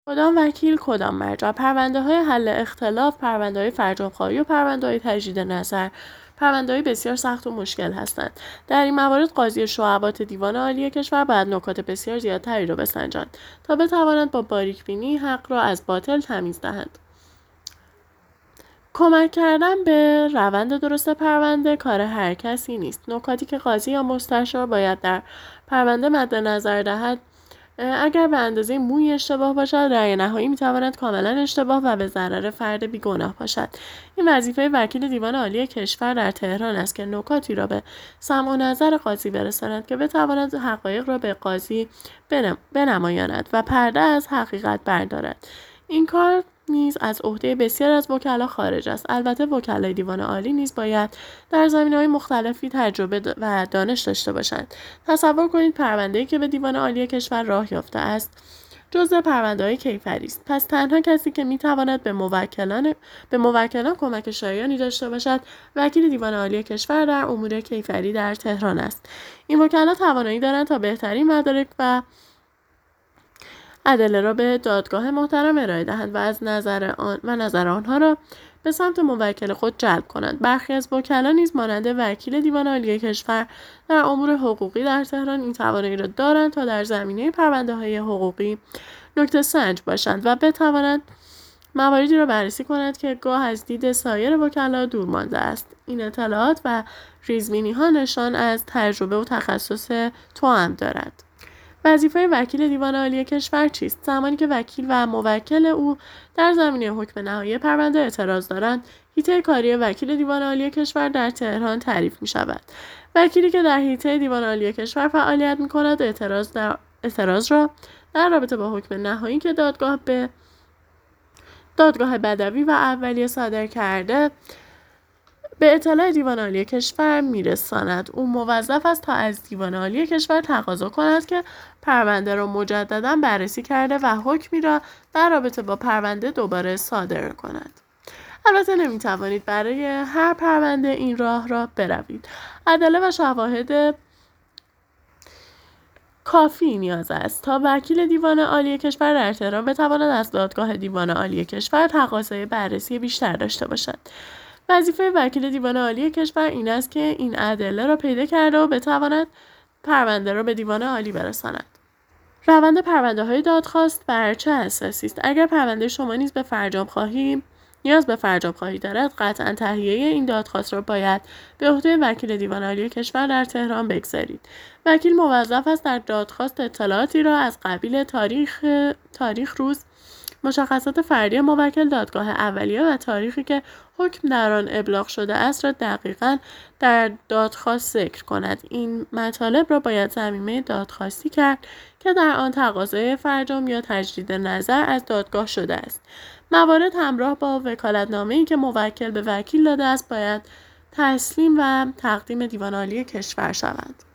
کدام وکیل، کدام مرجع. پرونده‌های حل اختلاف، پرونده‌های فرجام‌خواهی و پرونده‌های تجدید نظر پرونده‌های بسیار سخت و مشکل هستند. در این موارد قاضی شعبات دیوان عالی کشور باید نکات بسیار زیادتری را بسنجند تا بتوانند با باریک‌بینی حق را از باطل تمیز دهند. کمک کردن به روند درست پرونده کار هر کسی نیست. نکاتی که قاضی یا مستشار باید در پرونده مد نظر دهد اگر به اندازه موی اشتباه باشد، رأی نهایی میتواند کاملا اشتباه و به ضرر فرد بیگناه باشد. این وظیفه وکیل دیوان عالی کشور در تهران است که نکاتی را به سمع و نظر قاضی برساند که بتواند حقایق را به قاضی بنمایاند و پرده از حقیقت بردارد. این کار نیز از عهده بسیار از وکلا خارج است. البته وکلای دیوان عالی نیز باید در زمینه‌های مختلفی تجربه و دانش داشته باشند. تصور کنید پرونده‌ای که به دیوان عالی کشور راه یافته است جزء پرونده‌های کیفری است. پس تنها کسی که می‌تواند به موکلان کمک شایانی داشته باشد وکیل دیوان عالی کشور در امور کیفری در تهران است. این وکلا توانایی دارند تا بهترین مدارک و ادله را به دادگاه محترم ارائه دهند و از نظر آنها را به سمت موکل خود جلب کنند. برخی از وکلا نیز مانند وکیل دیوان عالی کشور در امور حقوقی در تهران این توانایی را دارند تا در زمینه پرونده‌های حقوقی نکته سنج باشند و بتوانند مواردی را بررسی کنند که گاه از دید سایر وکلا دور مانده است. این اطلاعات و ریزبینی‌ها نشان از تجربه و تخصص توأم دارد. وظیفه وکیل دیوان عالی کشور چیست؟ زمانی که وکیل و موکل او در زمینه حکم نهایی پرونده اعتراض دارند، حیطه کاری وکیل دیوان عالی کشور در تهران تعریف می شود. وکیلی که در حیطه دیوان عالی کشور فعالیت می کند اعتراض را در رابطه با حکم نهایی که دادگاه بدوی و اولیه صادر کرده به اطلاع دیوان عالی کشور میرساند. او موظف است تا از دیوان عالی کشور تقاضا کند که پرونده را مجددا بررسی کرده و حکمی را در رابطه با پرونده دوباره صادر کند. البته نمیتوانید برای هر پرونده این راه را بروید. ادله و شواهد کافی نیاز است تا وکیل دیوان عالی کشور در تهران بتواند از دادگاه دیوان عالی کشور تقاضای بررسی بیشتر داشته باشد. وظیفه وکیل دیوان عالی کشور این است که این ادله را پیدا کرده و بتواند پرونده را به دیوان عالی برساند. روند پرونده‌های دادخواست بر چه اساسی است؟ اگر پرونده شما نیز نیاز به فرجام‌خواهی دارد، قطعاً تهیه این دادخواست را باید به عهده وکیل دیوان عالی کشور در تهران بگذارید. وکیل موظف است در دادخواست اطلاعاتی را از قبیل تاریخ روز، مشخصات فردی موکل، دادگاه اولیه و تاریخی که حکم در آن ابلاغ شده است را دقیقاً در دادخواست ذکر کند. این مطالب را باید ضمیمه دادخواستی کرد که در آن تقاضای فرجام یا تجدید نظر از دادگاه شده است. موارد همراه با وکالتنامه‌ای که موکل به وکیل داده است باید تسلیم و تقدیم دیوان عالی کشور شوند.